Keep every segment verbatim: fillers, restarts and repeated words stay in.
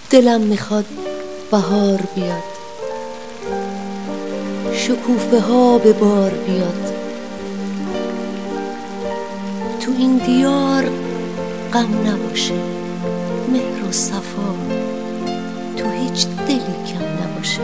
دلم میخواد بهار بیاد، شکوفه ها به بار بیاد، تو این دیار غم نباشه، مهر و صفا تو هیچ دلی کم نباشه.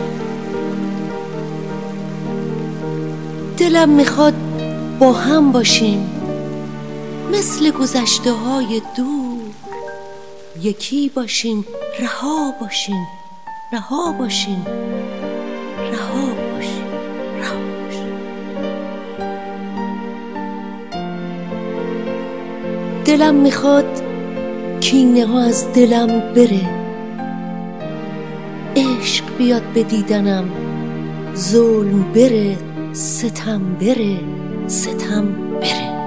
دلم میخواد با هم باشیم مثل گذشته های دور، یکی باشیم، رها باشیم، رها باشیم، رها باشیم، رها باشیم. دلم میخواد کینه ها از دلم بره، عشق بیاد به دیدنم، ظلم بره، ستم بره، ستم بره.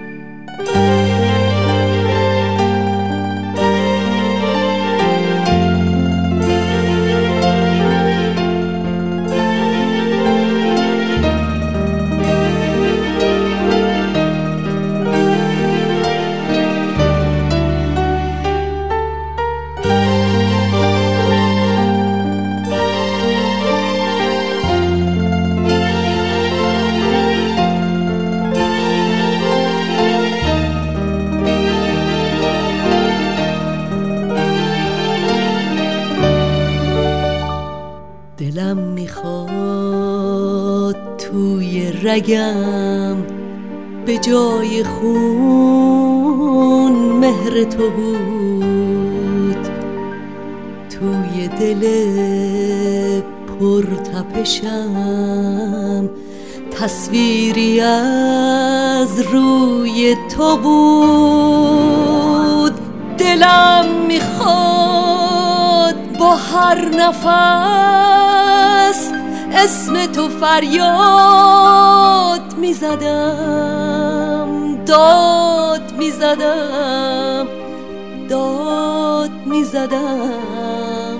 دلم میخواد توی رگم به جای خون مهر تو بود، توی دل پرتپشم تصویری از روی تو بود. دلم میخواد با هر نفس اسم تو فریاد میزدم، داد میزدم، داد میزدم،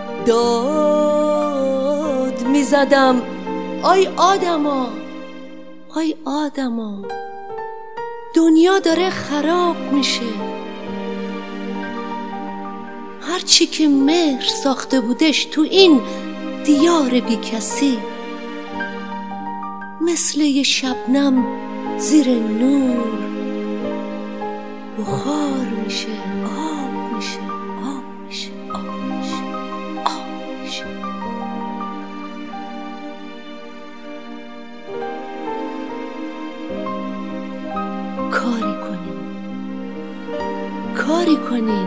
داد میزدم. آی آدما، آی آدما، دنیا داره خراب میشه. هرچی که مهر ساخته بودش تو این دیار بی کسی مثل یه شبنم زیر نور بخار میشه، آب میشه، آب میشه، آب میشه، آب میشه. کاری کنیم، کاری کنیم،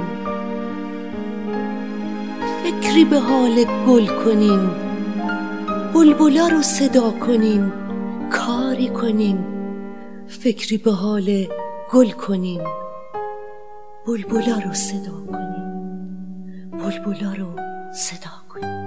فکری به حال گل کنیم، بلبلا رو صدا کنیم. کاری کنیم، فکری به حال گل کنیم، بلبلا رو صدا کنیم، بلبلا رو صدا کنیم.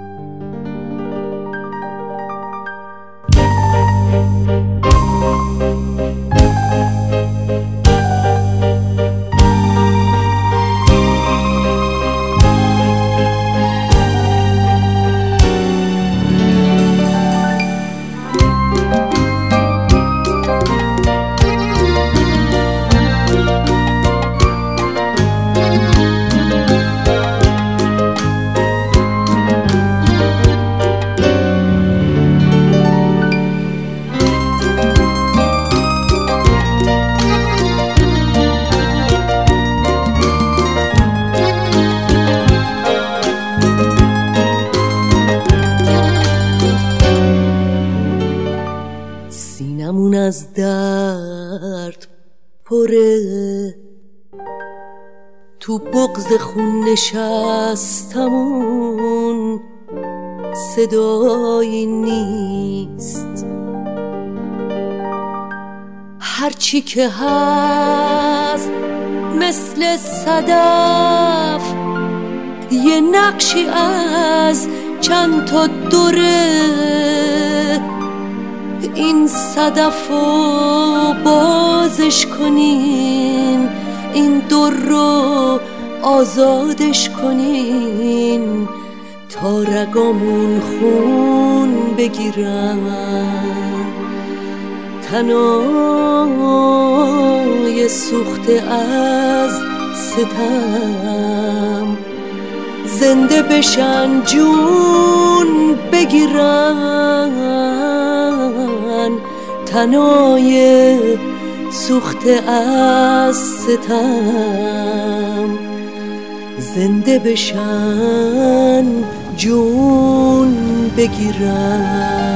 سینمون از درد پره، تو بغض خون نشستمون صدایی نیست. هرچی که هست مثل صدف، یه نقشی از چند تا دوره. این صدفو بازش کنین، این در رو آزادش کنین تا رگامون خون بگیرن، تنای سوخته از ستم زنده بشن جون بگیرن، تنای سوخته از ستم زنده بشن جون بگیرن.